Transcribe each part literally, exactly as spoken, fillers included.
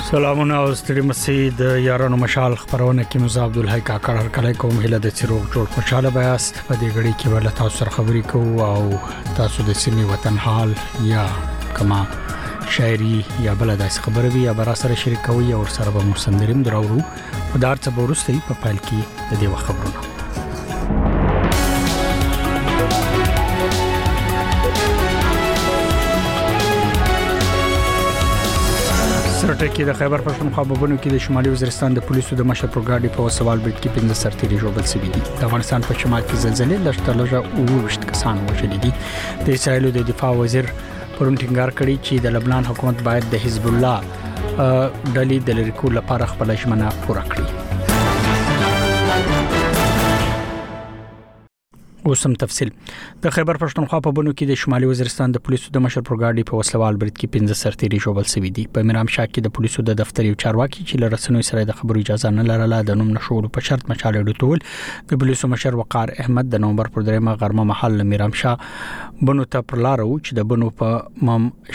سلامونه او ستړي مسید یارانو مشال خبرونه کې مزه عبد الحی کاکړ هر کله کوم هله د چیروغ جوړ خوشاله بیاست په دې غړي کې ول تاسو سره خبرې کوو او تاسو د سیمې وطن حال یا کما شاعري یا بل داس خبرې یا برا سره شریکوي او سره به مو سندریم دراورو په دار څه ورستي په پایل کې د دې خبرونه سرټه کې د خیبر پښتونخوا په بونو کې د شمالي وزیرستان د پولیسو د مشر پروګراډي په سوال بیت کې پنځه سرتيري جوړل شوی دي د افغانستان په شمال کې زلزلې لږترلږه او وشت کسان وژل دي د اسرایل د دفاع وزیر پرون ټینګار کړی چې د لبنان حکومت باید د حزب الله ډلې د لری کول لپاره خپل ژمنه پوره کړي اوسم تفصیل د خیبر پښتونخوا په بونو کې د شمالي وزیرستان د پولیسو د مشر پروګراډي په وسلوال برید کې پنځه سرتيري جوړل شوی دي په میرام شاه کې د پولیسو د دفتر یو چارواکي چې لرسنوي سره د خبرو اجازه نه لرله د نوم نشور په شرط مشاله ډټول د پولیسو مشر وقار احمد د نومبر پر درېمه غرمه محل میرام شاه بونو ته پر لار او چې د بونو په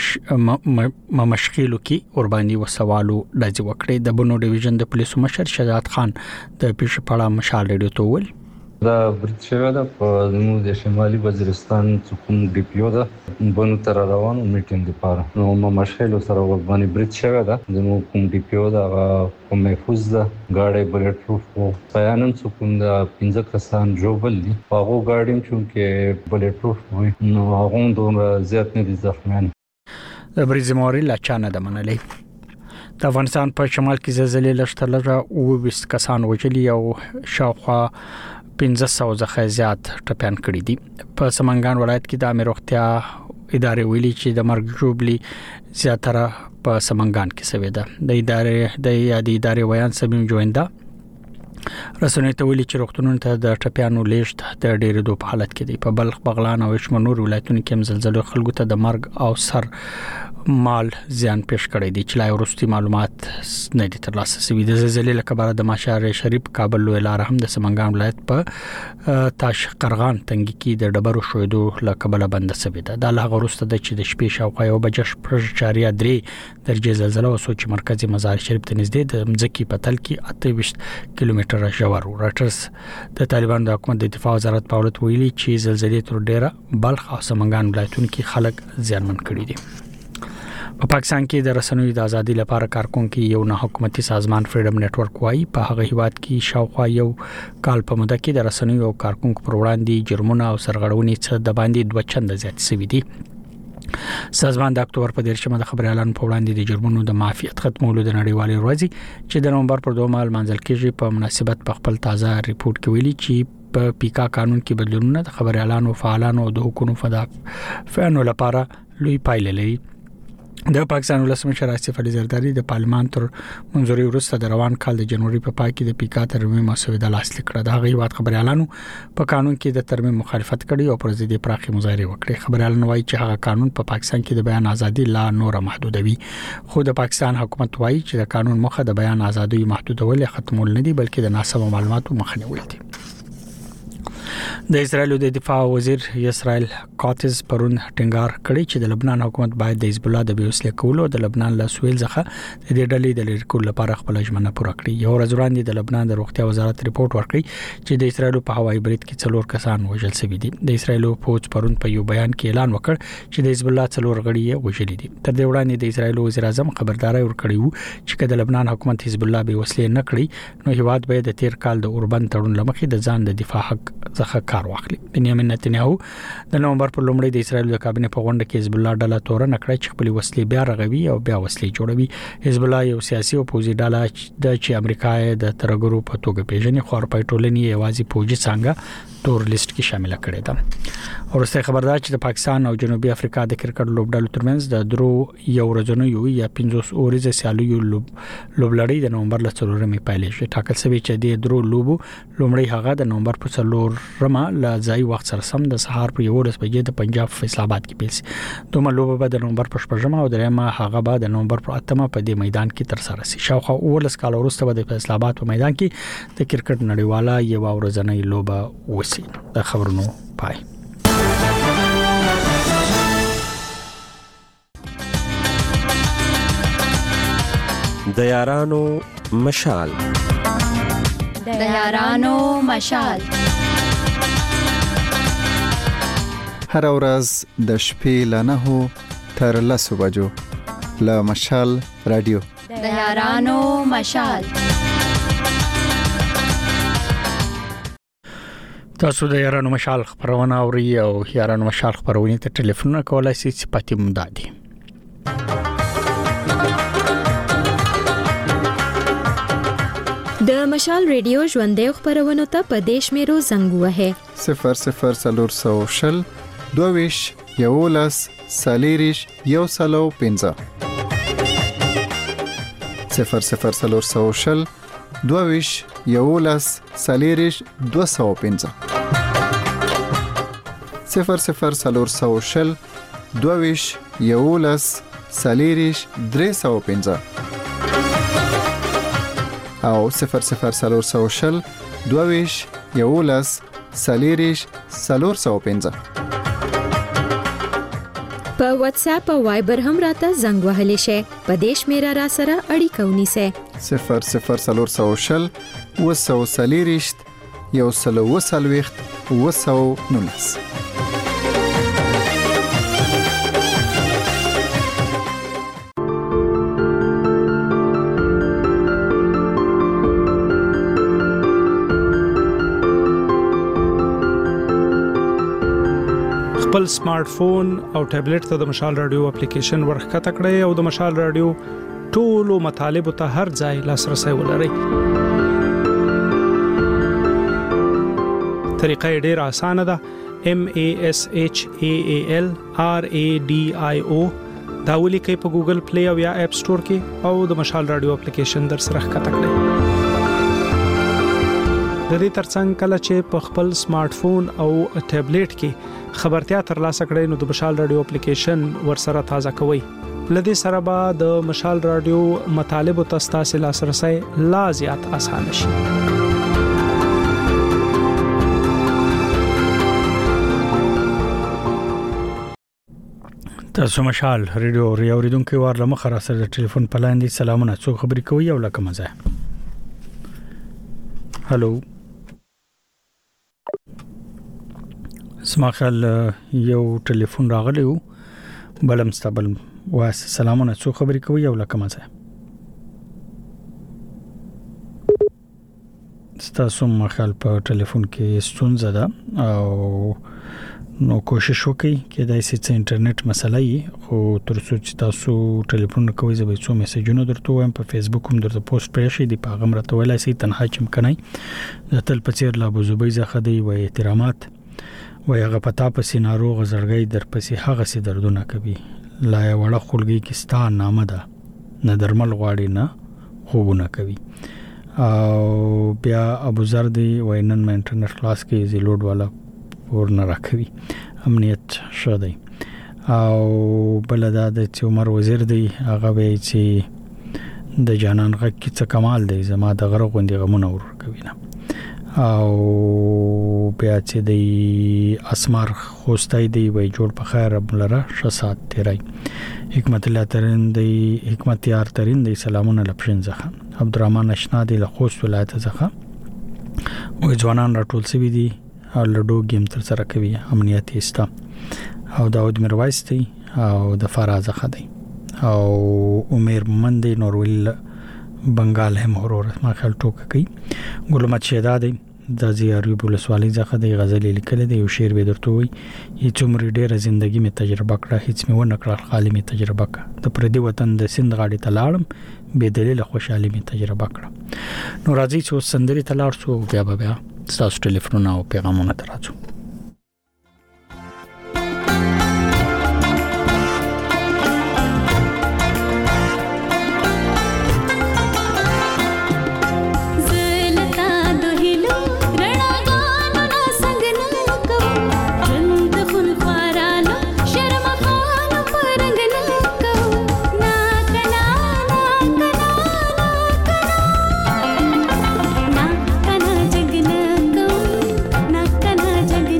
مم مشخیلو کې اورباني وسوالو دځ وکړي د بونو ډیویژن د پولیسو مشر شجاعت خان د پیښپړه مشاله ډټول دا برتشوه ده په زموږ د شمالي وزیرستان څخه ډي پی او ده بنو تر روانو میټینګ لپاره نو ما مشخیل سره ورباني برتشوه ده زموږ کوم ډي پی او ده کوم محفوظ ده گاډي بلټ پروف او بیانم څخه د پنځه کسان جوړل دي هغه گاډیم چې بلټ پروف وي نو هغه دوه زیات نه دي ځخمن د بریزموري لا چانه د منلې د افغانستان په شمال کې زلزلې لږترلږه او بیست کسان وژلي او شاوخوا پنځه سوه ځخه زیات ټپيان کړي دي په سمنګان ولایت کې د امیر وختیا ادارې ویلي چې د مرګ جوړبلي زیاتره په سمنګان کې شوې ده د ادارې د یادې ادارې ویان سمیم جویندا رسنۍ ته ویلي چې روغتونونو ته د ټپيانو لیست د ډېر دوه په حالت کې دی په بلخ بغلان او شمنور ولایتونو کې زلزلې خلکو ته د مرګ او سر مال زیان پیښ کړی دی چې لا ورستي معلومات نه دي ترلاسه شوي د زلزلې لکبره د ماشار شریف کابل لوی لار هم د سمنګان ولایت په تاش قرغان تنګي کې د ډبرو شویدو لکبله بند شوی ده د الله غروسته د چې د شپې شاوخوا یو بجش پر چاریا درې درجه زلزلہ او سوچ مرکزی مزار شریف ته نږدې د مځکی پتل کې اته ویشت کیلومتره ژور راټرز د طالبان د حکومت د دفاع وزارت په ولت ویلي چې زلزلې تر ډیره بلخ او سمنګان ولایتونو کې خلک زیانمن کړي دي په پاکستان کې د رسنوي د ازادي لپاره کارکونکو یو نه حکومتي سازمان فریډم نتورک وايي په هغه هیواد کې شاوخوا یو کال په موده کې د رسنوي او کارکونکو پر وړاندې جرمونه او سرغړونې څخه د باندې دوه چنده زیات شوي دي سازمان د اکتوبر په دیرشمه د خبري اعلان په وړاندې د جرمونو د معافیت ختمولو د نړیوالې ورځې چې د نومبر پر دوه مال منځل کېږي په مناسبت په خپل تازه ریپورت کې ویلي چې په پیکا قانون کې بدلونونه د خبري اعلان او فعالانو د حکومت فدافعانو لپاره لوی پایله لري د پاکستان ولسمشر آصف علي زرداری د پارلمان تر منځوري وروسته د روان کال د جنوري په پای کې د پیکا ترمیم مسوده لاسلیک کړه د غیوات خبري اعلانو په قانون کې د ترمیم مخالفت کړي او پر ضد پراخي مظاهره وکړي خبري اعلان وايي چې هغه قانون په پاکستان کې د بیان ازادي لا نور محدودوي خو د پاکستان حکومت وايي چې د قانون مخه د بیان ازادي محدودول ختمول نه دي بلکې د ناسم معلوماتو مخنیوي دي د اسرایل د دفاع وزیر اسرایل کاتز پرون ټینګار کړی چې د لبنان حکومت باید د حزب الله د بیوسله کولو د لبنان له سویل څخه د دې ډلې د لری کول لپاره خپل ژمنه پوره کړي یو ورځ وړاندې د لبنان د روغتیا وزارت ریپورت ورکړی چې د اسرایل په هوایي برید کې څلور کسان وژل شوي دي د اسرایل فوج پرون په یو بیان کې اعلان وکړ چې د حزب الله څلور غړي یې وژل دي تر دې وړاندې د اسرایل وزیر اعظم خبرداري ورکړی وو چې د لبنان حکومت حزب الله بیوسله نه کړی نو هیواد به د تیر کال د اوربند تړون لمخې د ځان د دفاع حق څخه کار واخلي بنیامین نتنیاهو د نومبر پر لومړۍ د اسرایل د کابینې په غونډه کې حزب الله ډله تورن کړی چې خپل وسلې بیا رغوي او بیا وسلې جوړوي حزب الله یو سیاسي او پوځي ډله د چې امریکا د ترګرو په توګه پیژني خو په ټولنې یوازې پوځي څنګه تور لیست کې شامل کړي ده ورسته خبردار چې د پاکستان او جنوبي افریقا د کرکټ لوبډلو ترمنځ د درو یو ورځنیو یا پنځوس اوريزه سیالیو لوبلړۍ د نومبر ل څلورمې پیلې شي ټاکل شوی چې د درو لوبو لومړی هغه د نومبر په څلورمه ل ځای وخت سره سم د سهار په یو ورځ بجې د پنجاب فیصل آباد کې پیل شي دوه لوبه به د نومبر په شپږمه او درېمه هغه به د نومبر په اتمه په دې میدان کې تر سره شي شاوخوا اولس کال وروسته به د فیصل آباد په میدان کې د کرکټ نړیواله یو ورځنۍ لوبه وسی د خبرونو پای د یارانو مشال د یارانو مشال هر ورځ د شپې له نهو تر لسو بجو له مشال رادیو د یارانو مشال. تاسو د یارانو مشال خبرونه اوري او یارانو مشال خبرونه ته ټلیفون کولای شئ چې پاتې مدادي. د مشال ریډیو ژوندې خبرونه ته په دیش میرو زنګ وهه صفر صفر سلور سو شل دویش یولس سالیریش یو سلو پنځه صفر صفر سلور سو شل دویش یولس سالیریش دو سو پنځه صفر صفر سلور سو شل دویش یولس سالیریش درې سو پنځه او صفر صفر سلور سو شل دویش یولس سالیریش سلور سو پنځه. په واتس اپ او وایبر هم راته زنګ وهلی شي. په دیش میرا را سره اړیکه ونیسه صفر صفر سلور سو شل وسو سالیریش یو سلو وسلويخت وسو نونس. خپل سمارټ فون او ټابلیټ ته د مشال رادیو اپلیکیشن ورخکته کړئ او د مشال رادیو ټولو مطالب ته هر ځای لاسرسي ولرئ. طریقه ډېره اسانه ده. M A S H A A L R A D I O دا ولیکئ په ګوګل پلی او یا اپ سٹور کې او د مشال رادیو اپلیکیشن در سره ښکته کړئ. د دې ترڅنګ کله چې په خپل سمارټ فون او ټابلیټ کې خبرتیا ترلاسه کړئ نو د مشال رادیو اپلیکیشن ورسره تازه کوئ. لدې سره به د مشال رادیو مطالب او تاسو لاسرسي لا زیات اسانه شي. تاسو مشال رادیو ریاوریدونکو ورله مخه سره د ټلیفون په لاندې سلامونه څو خبرې کوي او لکه مزه. هالو سماخل یو ټلیفون راغلی و بلم استقبل واس سلامونه څو خبرې کوي او لکه مزه. تاسو مخال په ټلیفون کې ستونزه ده او نو کوشش وکړئ چې دای سي چې انټرنیټ مسله یې خو تر څو چې تاسو ټلیفون کوئ زه به څو میسجونه درته وایم په فیسبوک هم درته پوسټ پرې شي دی په غمره تولای سي تنها چم کنای د تل پچیر لا بوزوبې زخه دی و احترامات و هغه پتا په سينارو غزړګي در پسې هغه سي دردونه کوي لا وړه خلګي کې ستا نامه ده نه درمل غواړي نه خوبونه کوي او بیا ابو زر دی وینن مې انټرنیټ کلاس کې زیلوډ والا ورنه راکوي امنیت شو دی او بلدا د عمر وزیر دی هغه وی چې د جانان غږ کې څه کمال دی زما د غره غوندي غمونه ور کوي نه او بیا چې دی اسمار خوستای دی وی جوړ په خیر رب لره شسات تیرای حکمت الله ترين دی حکمت یار ترين دی سلامونه لپشن زخه عبدالرحمن اشنا دی له خوست ولایت زخه او ځوانان راټول سوي دي او لډو گیم تر سره کوي امنیت ایستا او داود میرویس دی او د فراز خدای او عمر مندي نورول بنگال هم هرور ما خل ټوک کوي ګلمت شهدا دی د زیاري بولسوالي ځخه د غزل لیکل دی او شعر به درته وي هیڅ عمر ډیره ژوندۍ می تجربه کړه هیڅ می ونه کړه خالي می تجربه کړه د پردي وطن د سند غاړي تلاړم به دلیل خوشحالي می تجربه کړه نو راځي چې سندري تلاړ شو بیا بیا تاسو ټلیفون او پیغامونه تراځو. जगना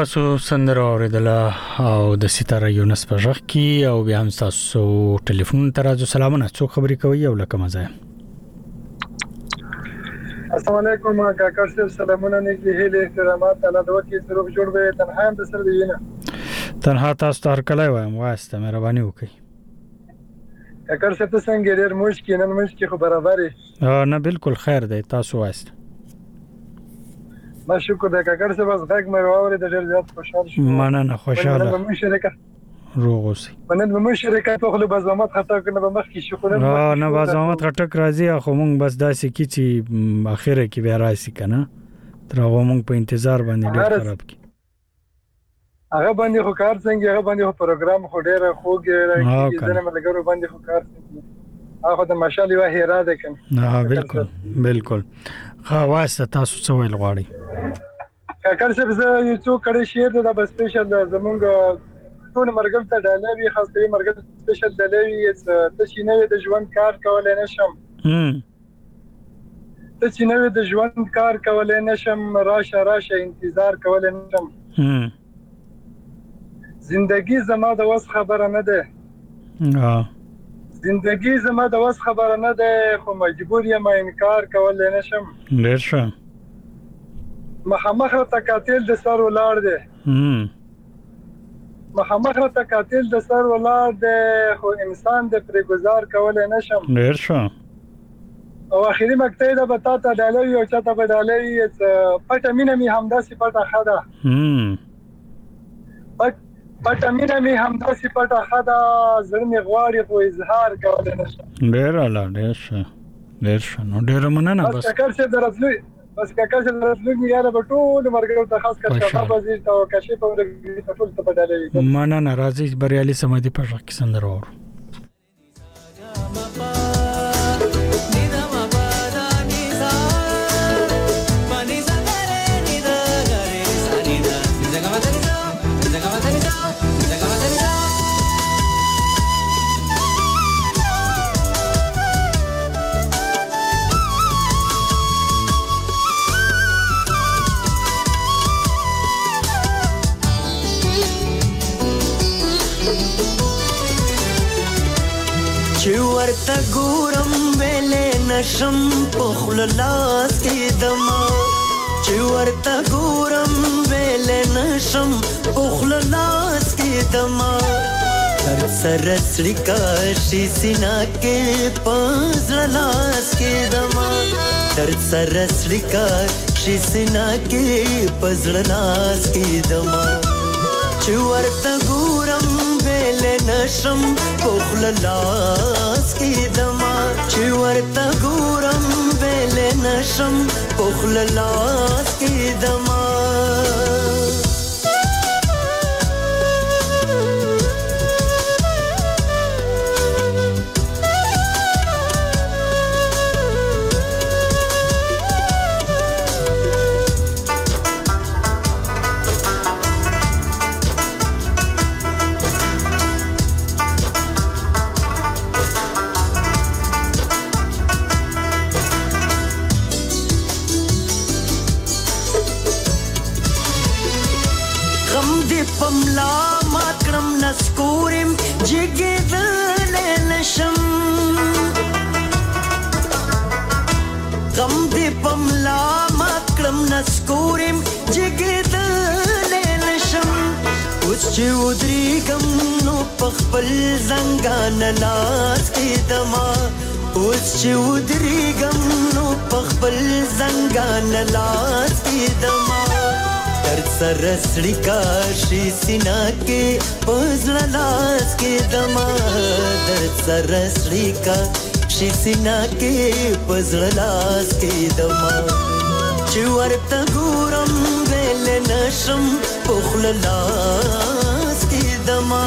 تاسو سندره اوریدله او د ستاره یونس په ژغ کې او بیا هم تاسو ټلیفون ترازو سلامونه څو خبرې کوي او لکه مزه السلام علیکم کاکا صاحب سلامونه نیکی هیله احترامات الله دوه کې ضرور جوړ به تنها هم سره وینه تنها تاسو تر کله وایم واسطه مهرباني وکړئ کاکا صاحب څنګه ډیر مشکل نن مشکل خو برابرې نه بالکل خیر دی تاسو واسطه ما شکر د کاکا صاحب از غږ مې واورې د ډیر زیات خوشاله شوم مننه خوشاله مې شریکه روغ اوسئ مننه مې شریکه په خپل بازامت خطا کنه به مخ کې شکر نه بازامت خټک راځي خو مونږ بس داسې کی چې اخره کې بیا راشي کنه تر هغه مونږ په انتظار باندې ډیر خراب کی هغه باندې خو کار څنګه هغه باندې خو پروګرام خو ډیر خوږه راځي ځنه ملګرو باندې خو کار هغه د ماشالله وه هیرا ده کنه نه بالکل بالکل خواص تاسو څه ویل غواړئ کاکا صاحب زه یو څو کړي شعر د بس سپیشل زمونږ ټول مرګم ته ډالوي خاص کری مرګم سپیشل ډالوي ته چې نوې د ژوند کار کولای نشم ته چې نوې د ژوند کار کولای نشم راشه راشه انتظار کولای نشم زندگی زما د وس خبره نه ده زندگی زما د وس خبره نه ده خو مجبور یم انکار کولای نشم ډیر ښه مخامخ ته قاتل د سر ولاړ دی مخامخ ته قاتل د سر ولاړ دی خو انسان د پرې گزار کولای نشم ډیر ښه او اخیری مقطع ده به تا ته ډالوي او چاته به ډالوي پټه مینه می همداسې پټه خده پټ پټه مینه می همداسې پټه خده زړه می غواړي خو اظهار کولای نشم ډیر اعلی ډیر ښه ډیر ښه نو ډیر مننه بس کاکا څه درځلې بس کاکا څه درځلې یاره به ټول مرګو ته خاص کر شباب وزیر ته او کشي په ورګي ټول ته بدلې مننه راځي بریالي سمدي په ژغ کې سندره اور چې ورته ګورم ویلې نشم په خوله لاس کې دما چې ورته ګورم ویلې نشم په خوله لاس کې دما هر سره سړیکا شي سینا کې پزړه لاس کې دما هر سره سړیکا شي سینا کې پزړه لاس کې دما چې ورته ګورم ویلې نشم په خوله لاس کې دما چې ورته ګورم ویلې نشم په خوله لاس کې دما پملا ماکرم نسکورم جگه دل نشم غم دی پملا ماکرم نسکورم جگه دل نشم اوس چې ودریږم نو پخپل زنګان لاس کې دما اوس چې ودریږم نو پخپل زنګان لاس کې دما در سره سړیکا شي سینا کې پزړه لاس کې دما در سره سړیکا شي سینا کې پزړه لاس کې دما چې ورته ګورم ویل نشم په خوله لاس کې دما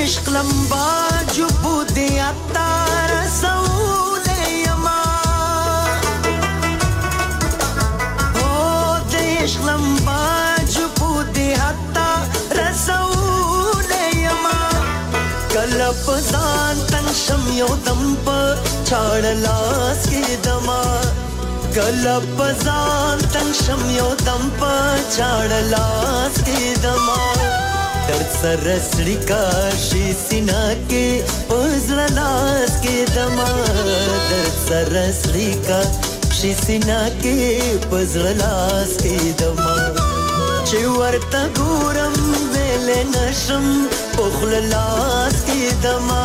عشق لمبا جو بودی اتا رسول یما او د عشق لمبا جو بودی اتا رسول یما کله پزان تن شم یو دم په چاړ لاس کې دما کله پزان تن شم یو دم په چاړ لاس کې دما درد سر رسړی کا شي سینا کې پزړه لاس کې دما درد سر رسړی کا شي سینا کې پزړه لاس کې دما چې ورته ګورم ویل نشم پخل لاس کې دما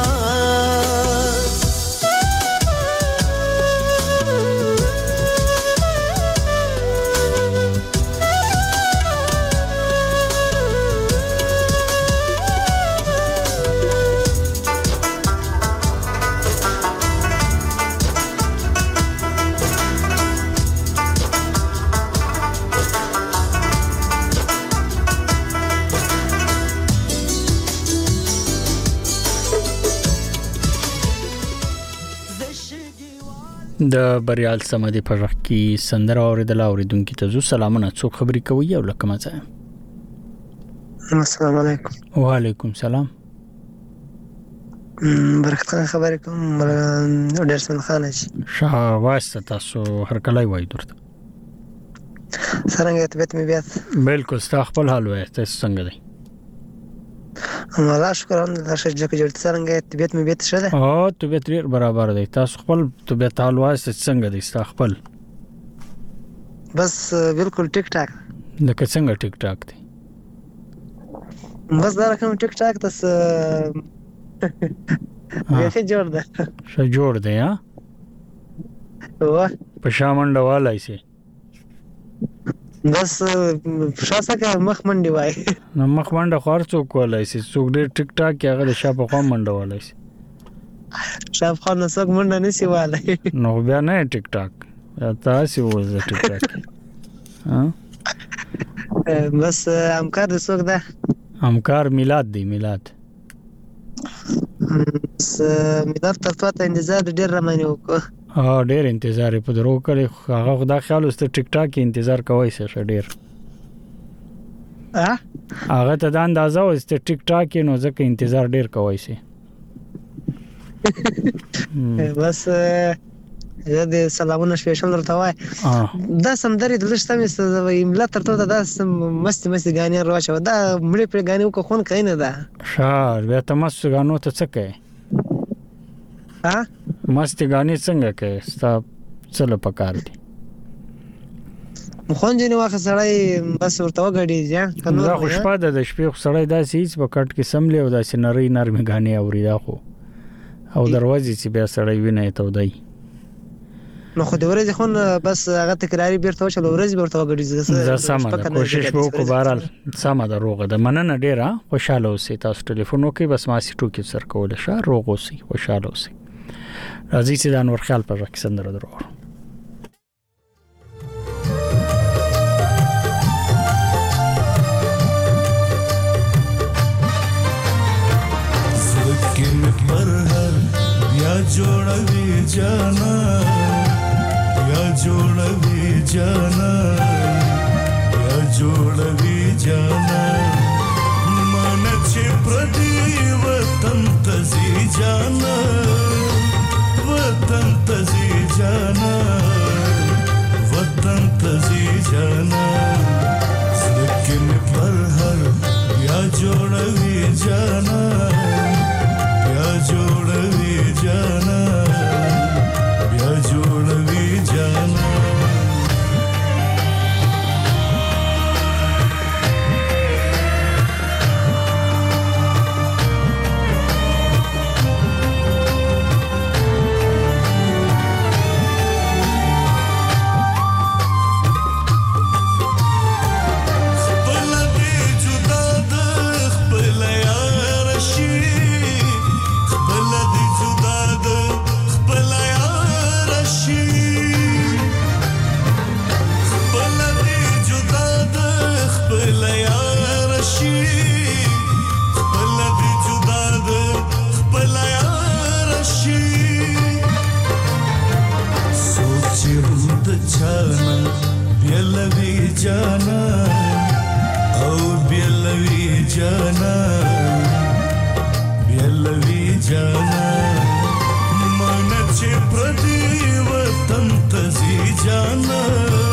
د بریال سمدي په وخت کې سندره اوریدل اوریدونکو ته زو سلامونه څوک خبري کوي او لکه مزه السلام علیکم وعلیکم سلام برکت خان خبرې کوم ډیرسمن خان شي شاه واسطه تاسو هر کله وای درته څنګه طبيعت مې بیا بالکل ستا خپل حال وای تاسو څنګه دی الله شکر الحمدلله شجاع جوړ څنګه طبيعت مې بیا ښه ده او طبيعت ډیر برابر دی تاسو خپل طبيعت حال وای څنګه دی ستا خپل بس بالکل ټیک ټاک لکه څنګه ټیک ټاک دی بس دا کوم ټیک ټاک تاسو ویسه جوړ ده ښه جوړ دی ها واه په شامنډه والای سي بس شاسه کا مخ منډي وای نو مخ منډه خور څوک ولای سي څوک ډېر ټیک ټاک هغه د شاپ خو منډه والای سي شاپ خو نو څوک منډه نسی والای نو بیا نه ټیک ټاک تاسو وځه ټیک ټاک ها بس همکار د څوک ده همکار میلاد دی میلاد بس میلاد تر ته انتظار ډیر رمانه وکړه ها ډیر انتظار په درو کړي هغه خدا خیال واست ټیک ټاک انتظار کوي څه ډیر ها هغه ته د اندازه واست ټیک ټاک نو ځکه انتظار ډیر کوي سي بس زه د سلامونه سپیشل درته وای دا سمدري د لښته مې املا ترته دا مست مست غانې راوچو دا مړې پر غانې کو خون کین ده شار بیا ته مست غانو ته څه کوي ها مست غانې څنګه کوي ستا څه پکار دي مخونجنې واخه سړی بس ورته وګړي ځه دا خوشپاده د شپې سړی داسې هیڅ پکټ کې سملې او داسې نری نرمي غانې اوري دا خو او دروازې چې بیا سړی ویني ته ودی نو خو د ورځې خون بس هغه تکراری بیرته وشل ورځې بیرته وګړي زه سم کوشش وکړم بهرال سم ده روغه ده مننه ډیره خوشاله اوسئ تاسو ټلیفون وکړئ بس ما سي ټوکی سر کوله شه روغ اوسئ خوشاله اوسئ راځي چې د انور خیال پر وخت سندره درو سکن پر هر یا جوړوي جانا یا جوړوي جانا یا جوړوي جانا من چې پردي وطن تزي جانا وطن تزي جانا وطن تزي جانا سکن پر هر یا جوړوي جانا یا جوړوي جانا یا جوړوي جانا جانا بیلوی جانا من چې پردي وطن تزي جانا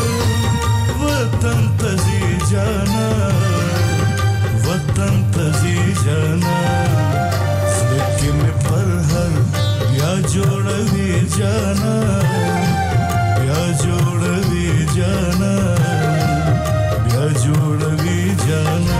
وطن تزي جانا وطن تزي جانا سلکه میں پر ہر بیا جوڑوی جانا بیا جوڑوی جانا بیا جوڑوی جانا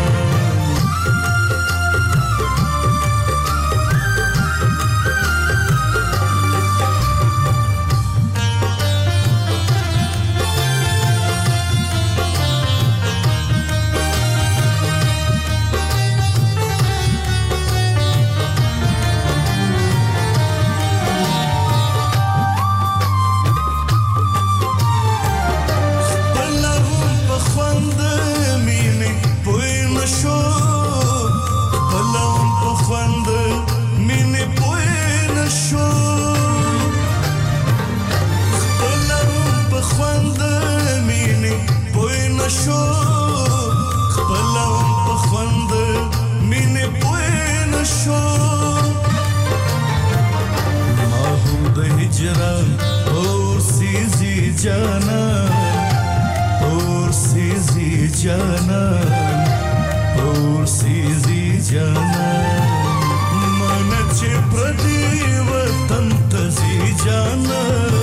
जाना और सीजी जाना और सीजी जाना मन चे प्रति वतन तजी जाना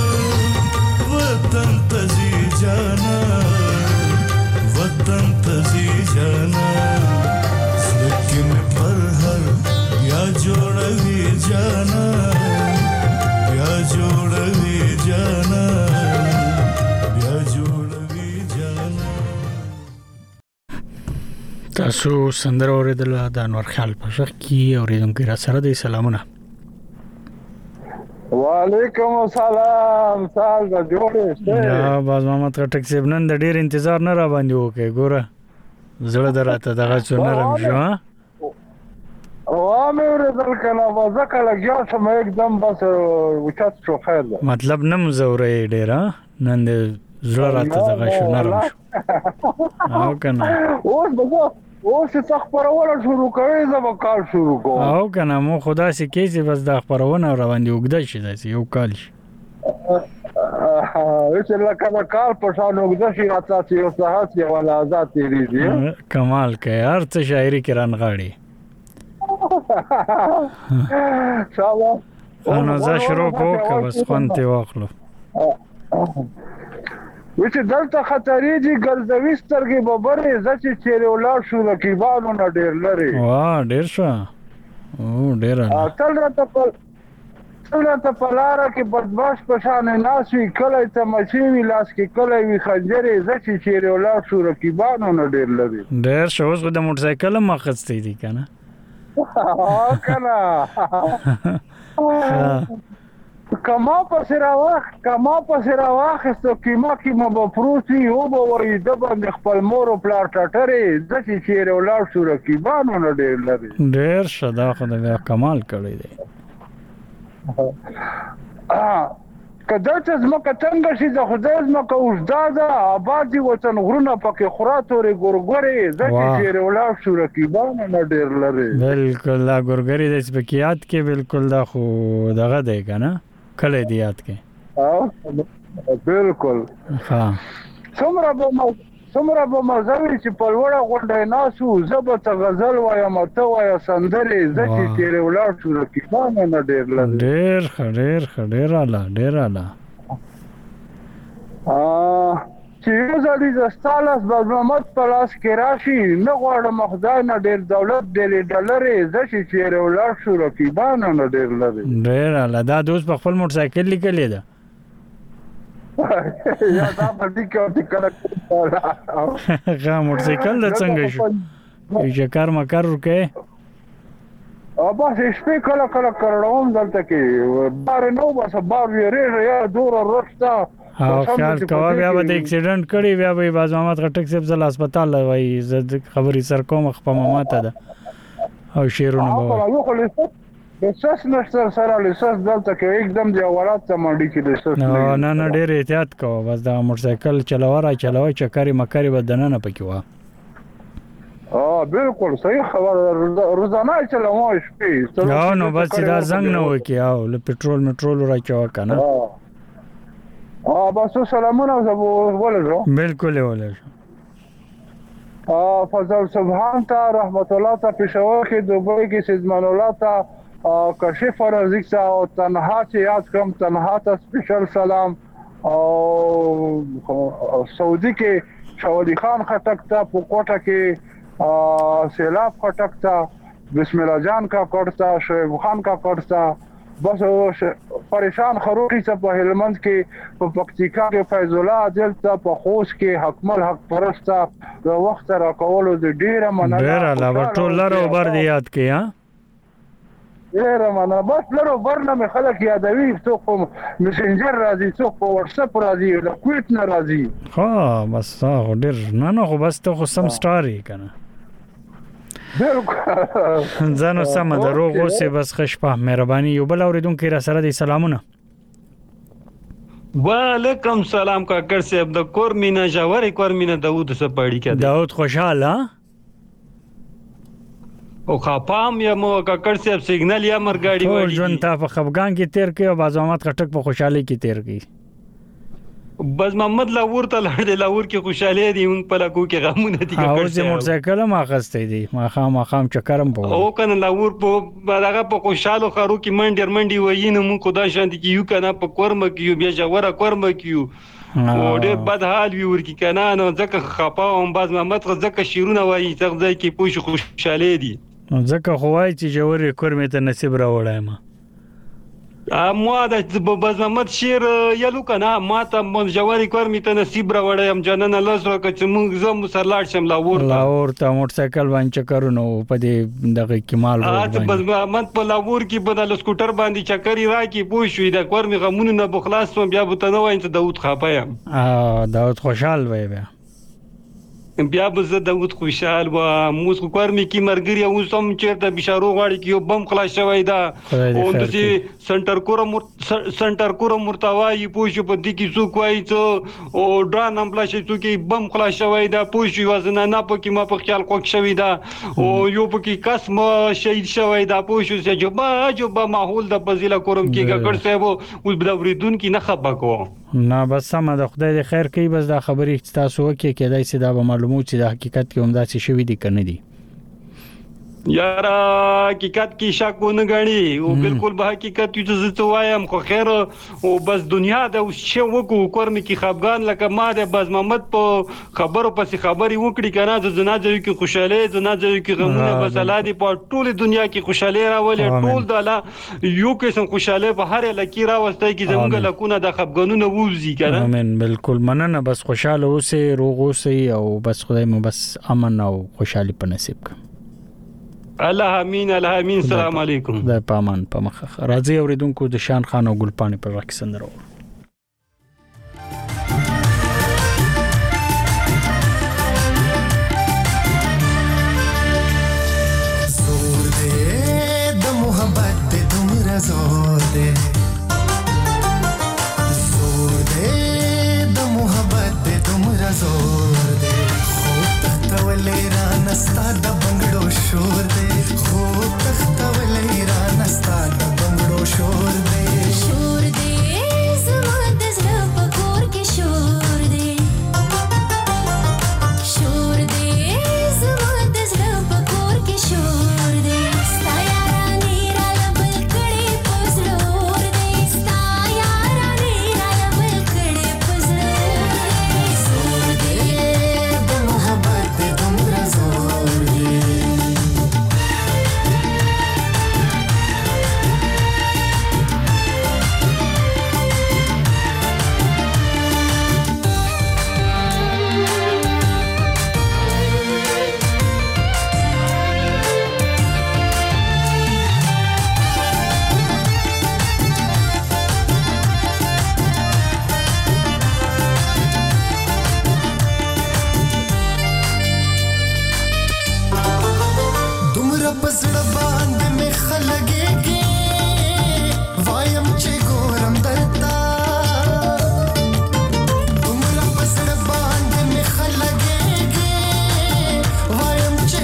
वतन तजी जाना वतन तजी जाना सके में पर हर या जोड़वी जाना या जोड़वी जाना تاسو سندره اوریدل د انور خیال په شخ کی اوریدونکو را سره د سلامونه وعلیکم السلام سال د جوړې یا باز محمد ټک سیب نن د ډیر انتظار نه را باندې وکي ګوره زړه دراته دغه چونرم شو ها او مې اوریدل کنه وځکه لګیا شم एकदम بس وچات شو خیر مطلب نم زورې ډیر نن د زړه راته دغه شونرم شو او کنه اوس بګو اوس څه خبرونه شروع کوي زما کال شروع کوم او کنه مو خدا سي کې چې بس د خبرونه روان دي وګد شي داسې یو کال شي چې لکه کال په شان وګد شي راځي یو ساعت یې ولا آزاد تیریږي کمال کوي هر څه شاعري کې رانغاړي ان شاء الله نو زه شروع کوم بس خونته واخلو وچ دلته خطرې دي ګرځوي سترګې ببرې زچې چیرې ولاړ شو رقیبانو نه ډېر لري واه ډېر شو او ډېر تل راته په تل راته په لاره کې بدمعاش په شان ناست وي کلی تماشې وي لاس کې کلی وي خنجرې زچې چیرې ولاړ شو رقیبانو نه ډېر لري ډېر شو اوس خو د موټرسایکل هم اخیستی دي که نه که نه کما پسې راواخ کما پسې راواخېستو کیما کیما به پروت وي وبه وایي ده باندې خپل مور و پلار ټټرې داسې چیرې ولاړ شو رقیبانو نه ډېر لري ډېر ښه دا خو د کمال کړی دی که دلته ځمکه تنګه شي د خدای ځمکه اوږده ده آباد دي وطن غرونه پکې خورا تورې ګورګورې داسې چیرې ولاړ شو رقیبانو نه ډېر لري بلکل دا ګورګرې داسې پکې یاد کې بلکل دا خو دغه دی که نه کلی دی یاد کې بلکل څومره به څومره به مزه وي چې په لوړه غونډه یې ناست وو زه به ته غزل وایم ته وایه سندرې زه چې تېرې ولاړ شو رقیبانو نه ډېر لري ډېر ښه ډېر ښه ډېر اعلی ډېر اعلی چې یو ځلې د ستا لاس باز محمد په لاس کې راشي نه غواړم خدای نه ډېر دولت ډېرې ډالرې زه چې چېرې ولاړ شو رقیبانو نه ډېر لري ډېر اعلی دا دوست په خپل موټرسایکل لیکلې ده یا دا په دې کې او کله ښه موټرسایکل د څنګه شو چې کار مکار وکړې او بس شپې کله کله کړم دلته کې بار نو بس بار ویریږي یا دور رښتا او خیال کوه بیا به د اکسیډنټ کړي بیا به باز محمد خټک صاحب زل هسپتال وای زه خبرې سر کوم خپل ماته ده او شیرونه به لساس نشته سره لساس دلته کې एकदम دی اولاد ته منډي کې لساس نه نه نه ډېر احتیاط کوه بس دا موټرسایکل چلوه را چلوه چکرې مکرې به دننه پکې وه اه بالکل صحیح خبر روزانه چلوم شپې نو نو بس دا زنګ نه وکی او له پټرول میټرول راچو کنه اه بس سلامونه زبو ولجو بالکل ولجو اه فضل سبحان تا رحمت الله تا پېښور کې دوبۍ کې سیدمان الله تا کشف رزق تا او تنها چې یاد کوم تنها تا سپیشل سلام او سعودي کې شاولی خان خټک تا په کوټه کې سیلاب خټک تا بسم الله جان کا کرتا شعیب خان کا کرتا بس پریشان خروقی سے په هلمند کې په پکتیکا کې فیض الله عادل ته په خوست کې حکمل حق پرستا د وخت را کولو د ډیره مننه ډیره لا ټول لرو بر دی یاد کې ها ډیره مننه بس لرو برنه مې خلک یادوي څوک په میسنجر راځي څوک په واتس اپ راځي د کویت نه راځي ها بس هغه ډیر نه نه خو بس ته خو سم سټاری کنه ځانو سم دروغ اوسه بس خشپه مهرباني یو بل اوریدونکو را سره د سلامونه وعلیکم سلام کاکر صاحب د کور مینا جوړ کور مینا داوود سپاړی کې داوود خوشاله او خپام یا مو کاکر صاحب سیګنل یا مرګاډي وایي ټول ژوند ته په خفګان کې تیر کې او بازامت خټک په خوشحالي کې تیر کې بس محمد لاور ته لړ دی لاور کې خوشاله دي مونږ په لکو کې غمونه دي کاکر صاحب او موټر سایکل ما خسته دي ما خام خام چکرم په او کنه لاور په دغه په خوشاله خارو کې منډر منډي وایي نو مونږ خدا شانتي کې یو کنه په کورم کې بیا جوړه کورم کې او ډېر بد حال وی ورکی کنه نو ځکه خپا هم باز محمد ځکه شیرونه وایي څنګه کې پوښ خوشاله دي ځکه خوای چې جوړه کورم ته نصیب راوړای ما ما د باز محمد شیر یلو کنه ما ته منځوري کور می ته نصیب راوړم جنن الله سره چې موږ زم سرلاړ شم لاور لاور ته موټر سایکل باندې چکرونو په دې دغه کمال راځي باز محمد په لاور کې بدل سکوټر باندې چکرې راکی پوه شوې د کور می غمونه نه بخلاص سم بیا به ته نو انت داوود خپایم ا داوود خوشحال وای بیا بیا به زه داوود خوشحال و موږ کور می کې مرګري او سم چیرته بشارو غاړي کې یو بم خلاص شوی دا او د سنټر کور سنټر کور مرتوای پوښ په دې کې څوک وایي ته او ډران امبلا شي څوک بم خلاص شوی دا پوښ وزنه نه پکې ما په خیال کوک شوی دا او یو پکې قسم شهید شوی دا پوښ چې جوبا جوبا ماحول د بزیلا کورم کې ګګړ صاحب اوس بل اوریدون کې نه خبر کو نه بس سم د خدای د خیر کوي بس دا خبرې تاسو وکي کېدای سي دا به معلومات چې د حقیقت کې هم داسې شوی دي کنه دي یار حقیقت کې شک ونه غړي او بالکل به حقیقت چې زه وایم خو خیر او بس دنیا د شی وکړو کورم کې خفغان لکه ما د باز محمد په خبرو پسې خبري وکړي کنه د جنازه کې خوشاله جنازه کې غمونه بس الله دې په ټول دنیا کې خوشاله راولي ټول د الله یو قسم خوشاله په هر لکی راوستي کې زموږ لکونه د خفغانونو ووزي کنه امين بالکل مننه بس خوشاله اوسه روغ اوسه او بس خدای مو بس امن او خوشحالي په نصیب کړي الله امين الله امين السلام علیکم د پامان په مخ راځي اوریدونکو د شان خان او ګلپانی په وخت سندرو زور دې د محبت د دومره زور دې زور دې د محبت د دومره زور دې خو تختولې را نستا د بنگړو شور دې خو تختولې را نستا د بنگړو شور دې شور دې زما د زړه په کور کې شور دې شور دې زما د زړه په کور کې شور دې ستا یارانې را لبل کړې په زړه دې ستا یارانې را لبل کړې په زړه زور دې د محبت د دومره زور دې دومره پسړه باندې مې خلګېږي وایم چې ګورم درتا دومره پسړه باندې مې خلګېږي وایم چې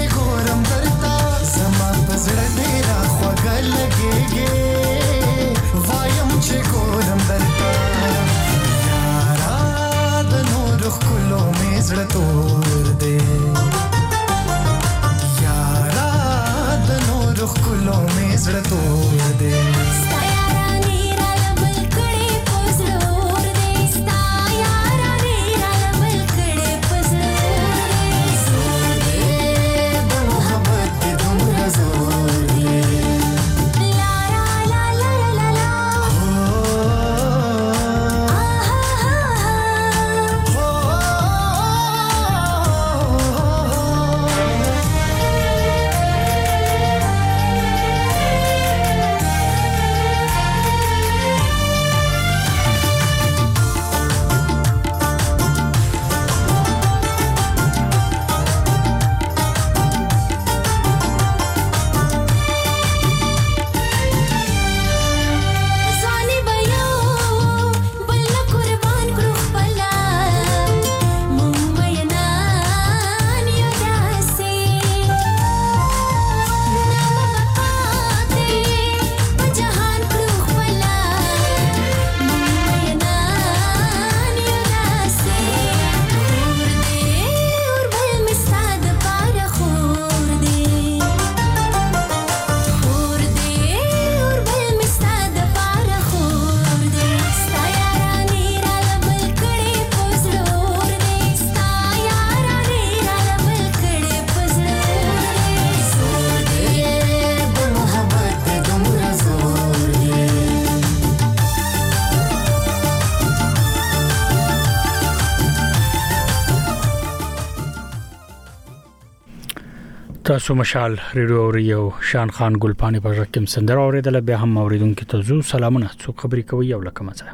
تاسو مشال ریډیو اوریو شان خان ګلپانی په رقم سندر اوریدل به هم اوریدونکو ته زو سلامونه څو خبري کوي یو لکه مزه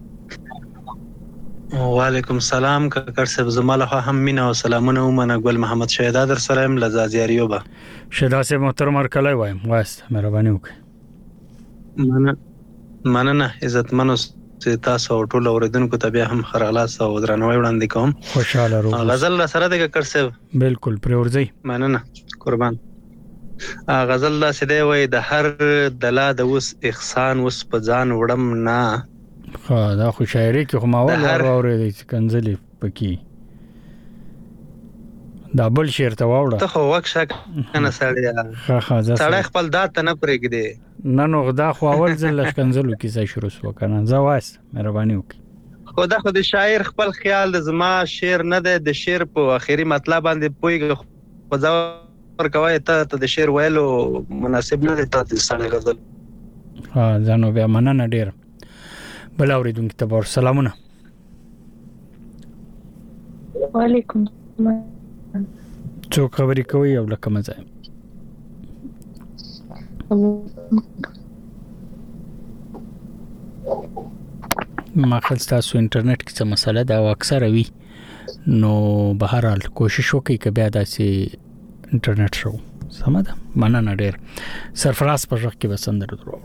وعلیکم السلام کاکر صاحب زماله هم مینا او سلامونه ومنه ګل محمد شهدا در سره ام لزازیاریو با شهدا سے محترم ارکلای وایم واسط مهرباني وکړئ مننه مننه عزت منو تاسو ټول اوریدونکو ته بیا هم خرالاس او درنوي وړاندې کوم خوشاله رو غزل سره د کاکر صاحب بالکل پرورځي مننه قربان غزل لا سده وای د هر دلا د وس احسان وس په ځان وړم نه خا دا خو شاعري کې هم اول اورېدې کنځلې پکې دا بل شعر ته واوړه ته خو وښه کنه سړی خا خا سړی خپل دات نه پرېږدي نه نو دا خو اول ځل کنځلو کې ځای شروع شو کنه زواس مهرباني وکړه خو دا خو د شاعر خپل خیال د زما شعر نه ده د شعر په اخیری مطلب باندې پویږي خو ځا ورکوي ته ته د شعر ویلو مناسب نه دی ته د سړی غزل ها ځانو بیا مننه ډیر بل اوریدونکو ته ور سلامونه وعلیکم څو خبرې کوي یو لکه مزه ما خپل تاسو انټرنیټ کې څه مسله دا اکثر وي نو بهر حال کوشش وکړئ چې بیا داسې انټرنیټ شو سمه ده مننه ډیر سرفراز په ځخ کې وسندر درو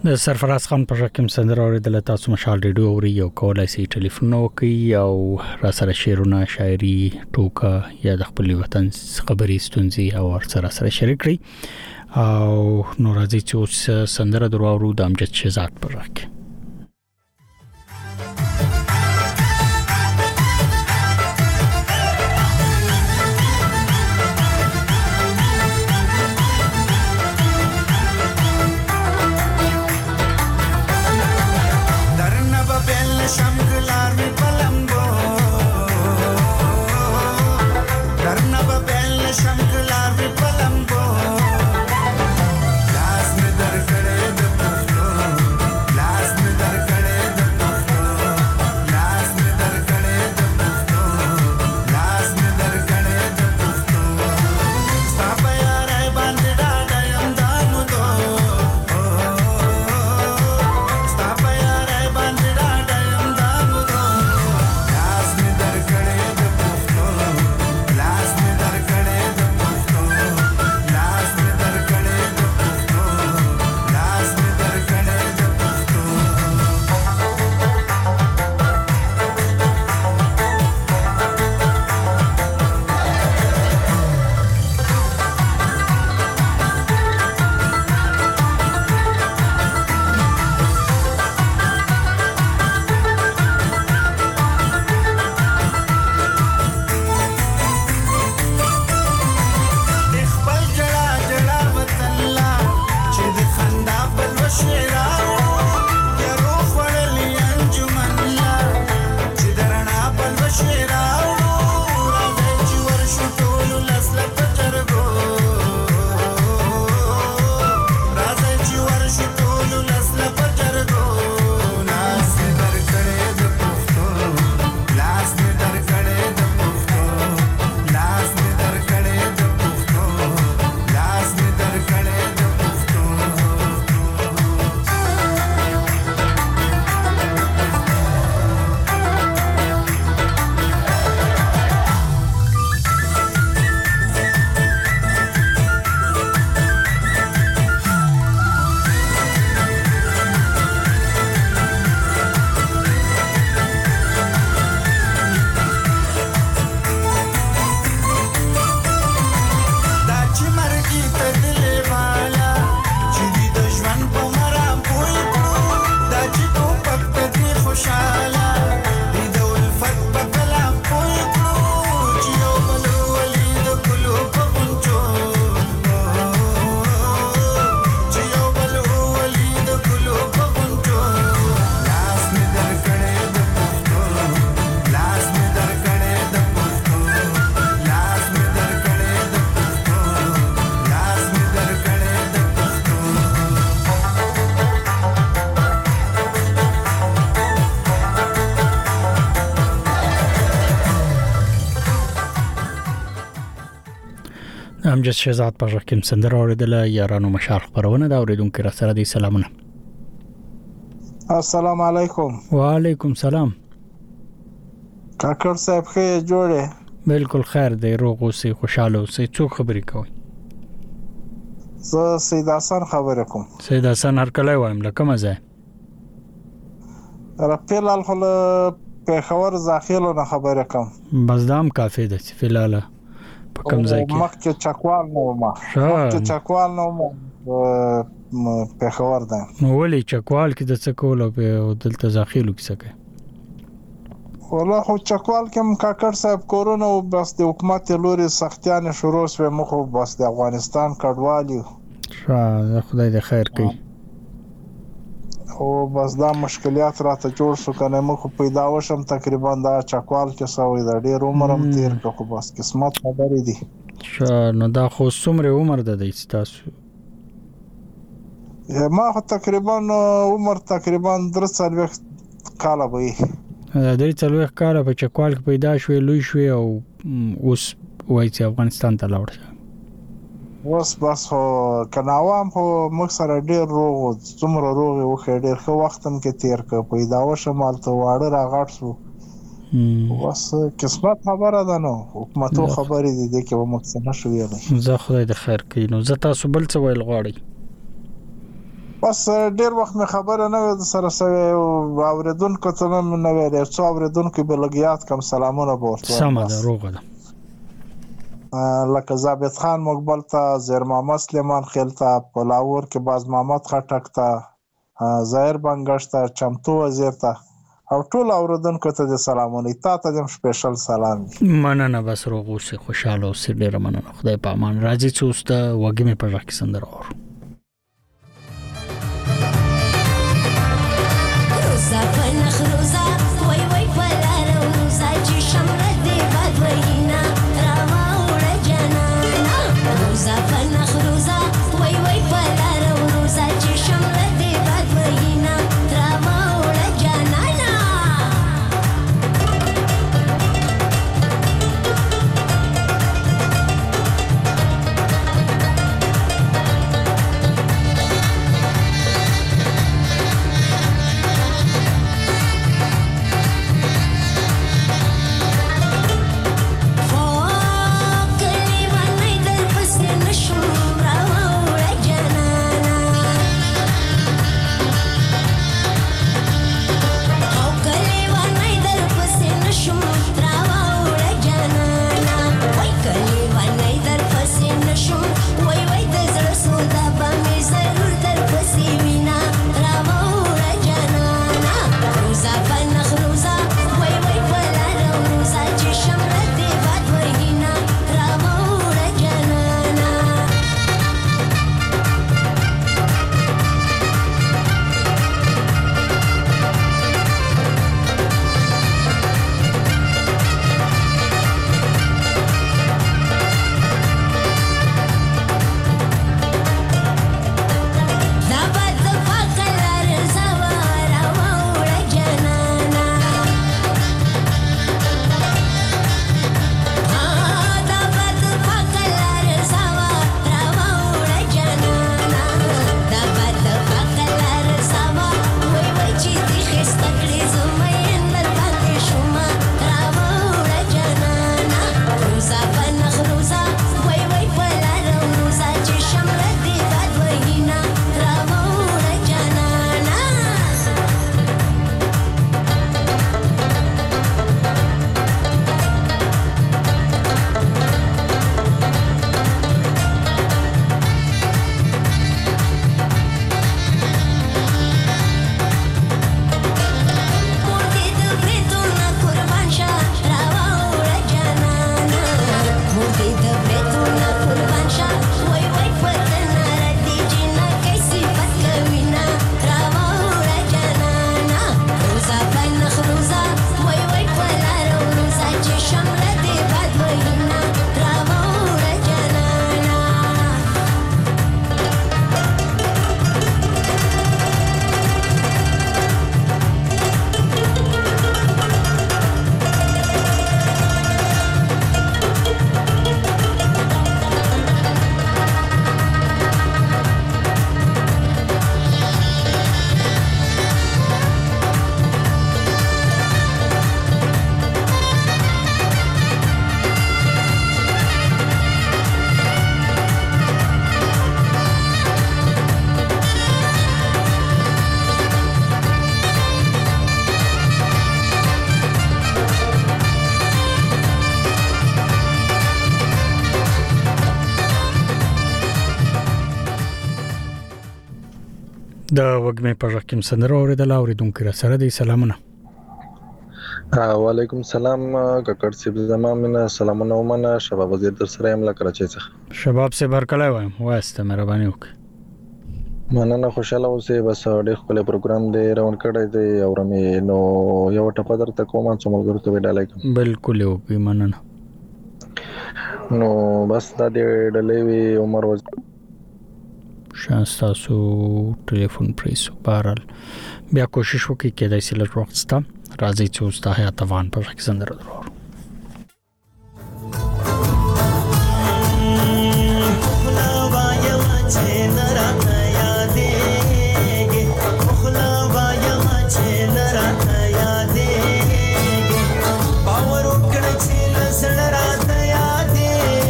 د سرفراز خان په شکم سندره اوریدل تاسو مشال ریډیو اوري یو کولای شي ټلیفون وکي او را سره شعرونه شاعري ټوکا یا د خپل وطن خبري ستونزي او سره سره شریک کړئ او نو راځي چې سندره درو اورو د امجد شهزاد پر راکې امجد شهزاد په شکم سندره اوریدل یارانو مشال خبرونه دا اوریدونکو را سره دي سلامونه السلام علیکم وعلیکم سلام کاکړ صاحب ښه جوړه بالکل خیر دی روغ اوسې خوشاله اوسې څوک خبرې کوي زه سید حسن خبرې کوم سید حسن هر کله وایم لکه مزه رپیل الخل په خبر ځاخیلو نه خبرې کوم بس دام کافی ده فلال په کوم ځای کې مخکې چکوال نو ما مخکې چکوال نو ما په خبر ده نو ولې چکوال کې د څه کول او دلته ځاخیلو کې څه کوي والله خو چکوال کې م کاکړ صاحب کورونا او بس د حکومت لوري سختیان شروع شوه مخه بس د افغانستان کډوالي شاه خدای دې خیر کړي او بس دا مشکلات راته جوړ شو کنه مخ پیدا وشم تقریبا دا چکوال کې سوې دا ډېر عمرم تیر کو بس قسمت خبرې دي شاه نو دا خو څومره عمر ده د تاسو ما خو تقریبا عمر تقریبا درې څلوېښت کاله وي درې څلوېښت کاله په چکوال کې پیدا شوې لوی شوې او اوس وایي چې افغانستان ته لاړ شي اوس بس هو کناوام خو موږ سره ډېر روغ څومره روغ یو ډېر ښه وخت هم کې تیر کړ پیدا وشم هلته واړه راغټ شو بس قسمت خبره ده نو حکومتو خبرې دي دې کې به موږ څه نشو ویلی زه خدای د خیر کړي نو زه تاسو بل څه ویل غواړئ بس ډیر وخت مې خبره نه وي سره سره اوریدونکو ته مې نه ویل څو اوریدونکو به لګیات کم سلامونه ورته سم ده روغه ده لکه ثابت خان مقبل ته زیر محمد سلیمان خیل ته پلاور کې باز محمد خټک ته ظاهر بنگش ته چمتو وزیر ته او ټول اوریدونکو ته د سلامونه تا ته د سپیشل سلام مننه بس روغ اوسه خوشاله اوسه ډیر مننه خدای په امان راځي چې اوس ته وګي مې په راکې سندره اور روزا فنخ روزا وای وای فلار روزا چې شمره دی باد وینا راما وړه جانا روزا فنخ روزا وای وای فلار روزا چې شمره دی باد وینا راما وړه جانا د وګمې په رقم سندره اوریدل اوریدونکو را سره د سلامونه وعلیکم السلام ککړ سیب زمامنه سلامونه ومنه شباب وزیر در سره املا کراچي څخه شباب سه برکلای وایم واسطه مهرباني وکړه مننه خوشاله اوسې بس ډېر خپل پروګرام دی روان کړی دی او رمې نو یو ټپ درته کوم چې ملګرو ته وډالای کوم بالکل یو په مننه نو بس دا دې ډلې وی عمر وز شانستاسو ټلیفون پریسو بهرال بیا کوشش وکړئ کېدای شي لږ وخت ستا راځي چې اوس د حیات افغان په رقم سندره درو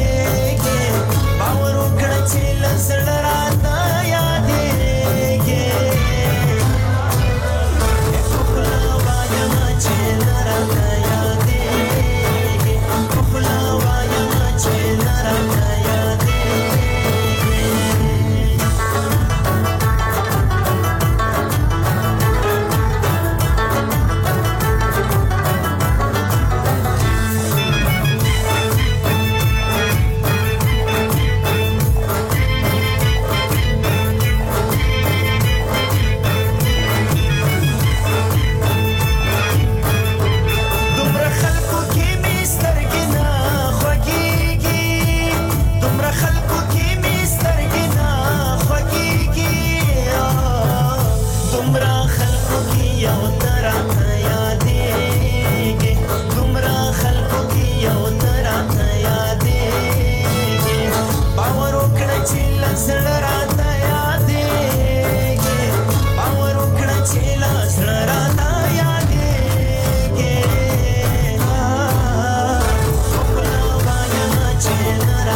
Yeah.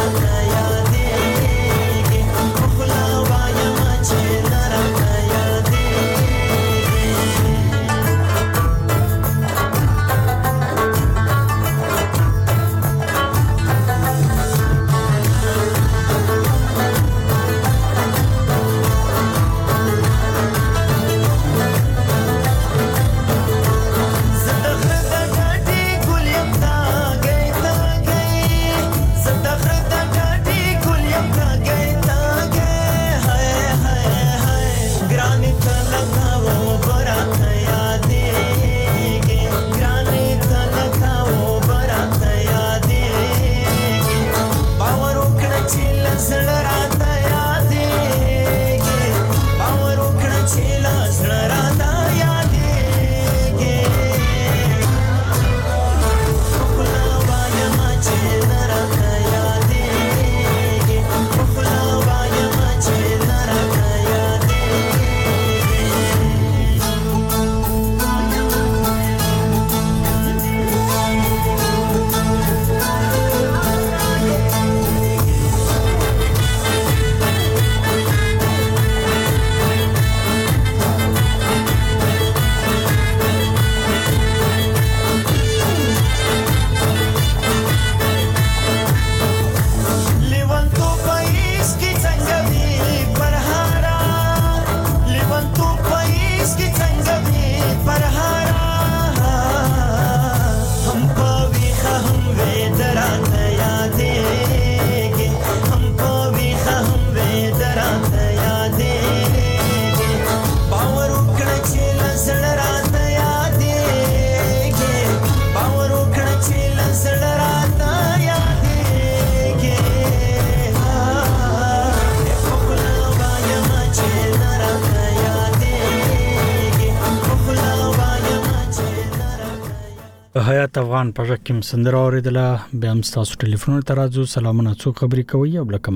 حیات افغان په ژکم سندره اوریدله به هم تاسو ټلیفون ته راځو سلامونه څو خبرې کوي او لکه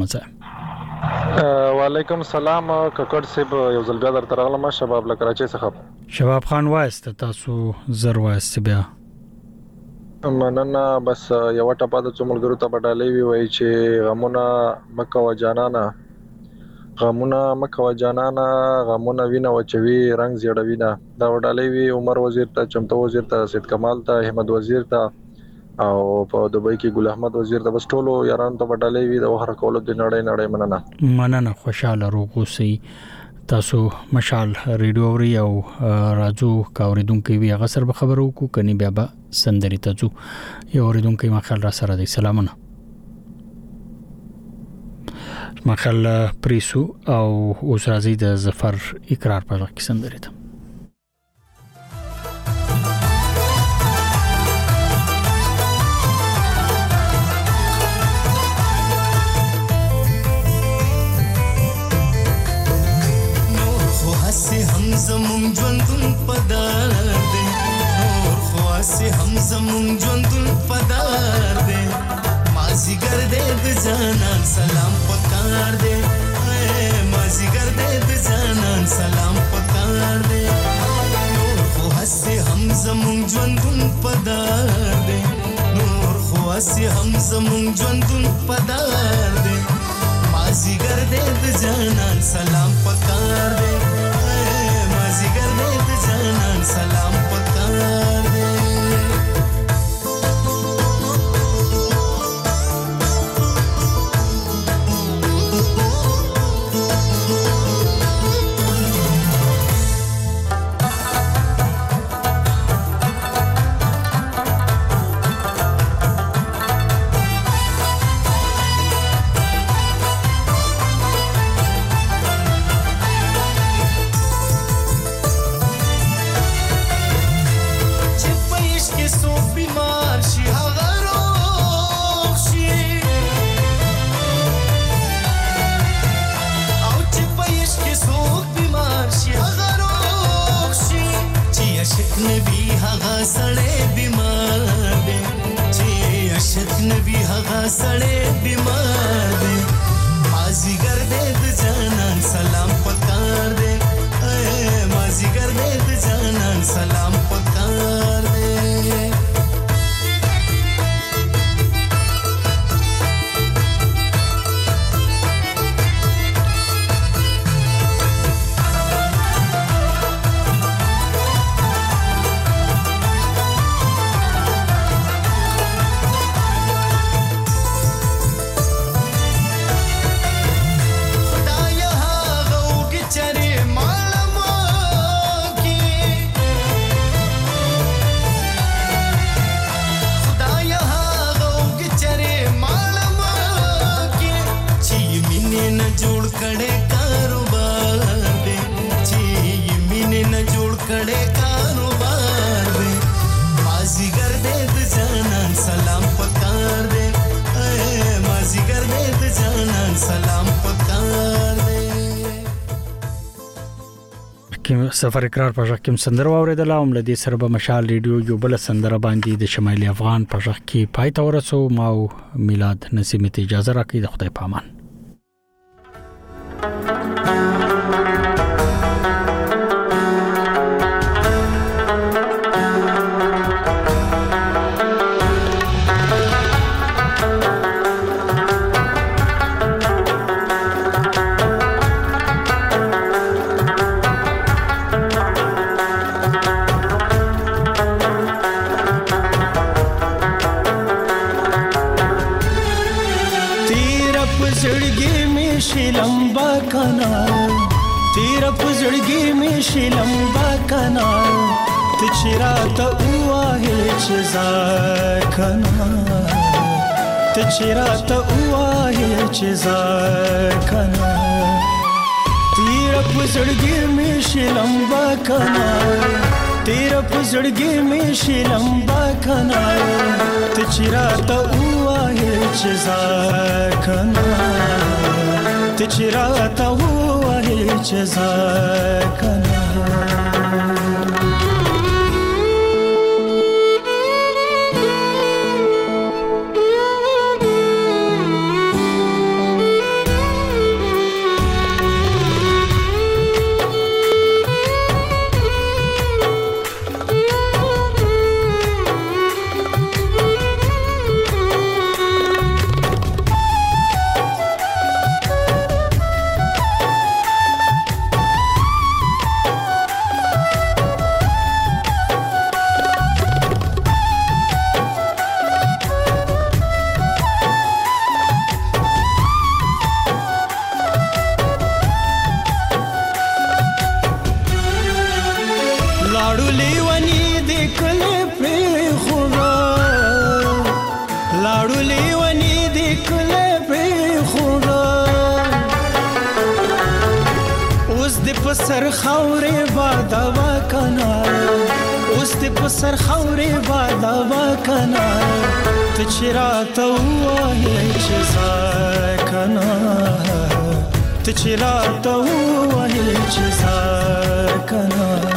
مزه وعلیکم السلام ککړ صاحب یو ځل بیا درته راغلم شباب له کراچۍ څخه شباب خان وایست تاسو زر وایست بیا مننه بس یو ټپه د څوملګرو ته بدالې وی وای چې غمونه مکه و جانانا غمونه مکه و جانانا غمونه وینه وچوي رنگ زیړوي نه دا وډالې وی عمر وزیر ته چمتو وزیر ته سید کمال ته احمد وزیر ته او په دوبۍ کې ګل احمد وزیر ته بس ټولو یاران ته وډالې وی د وهر کولو د نړۍ نړۍ مننه مننه خوشاله روغوسي تاسو مشال ریډیو اوري او راځو کاوریدونکو وی هغه سره خبرو کو کني بیا به سندري ته ځو یو اوریدونکو مخال را سره دی سلامونه مخال پریسو او اوس راځي د ظفر اقرار په وخت کې سندري ته هم زمون ژوندون پدار دې نور خواسه هم زمون ژوندون پدار دې مازی ګر دې د جانان سلام پکار دې مازی ګر دې د جانان سلام پکار دې نور خواسه هم زمون ژوندون پدار دې نور خواسه هم زمون ژوندون پدار دې مازی ګر دې د جانان سلام پکار دې مازیګر دې د جانان سلام پکار دې ستړې کاروبار دې مازیګر دې د جانان سلام پکار دې مازیګر دې د جانان سلام پکار دې کوم سفر اقرار په ځکه کوم سندره اوریدل او ملدي سره به مشال ریډیو یو بل سندره باندې د شمالي افغان په ځکه کې پای ته ورسو ما میلاد نسیم ته اجازه راکړي د خدای پامان लंबा कनाल तेरा पुजड़गी में शी लंबा कनाल तिचरा तो हुआ है चिजा कनाल तिचरा तो हुआ है चिजा कनाल तेरा पुजड़गी में शी लंबा कनाल तेरा पुजड़गी में शी लंबा कनाल तिचरा तो हुआ है चिजा कनाल तिचराता हुआ है जज़ा कना सर खौरे बादावा कना उस दे पसर खौरे बादावा कना तिचरा तो हुआ है चिजा कना तिचरा तो हुआ है चिजा कना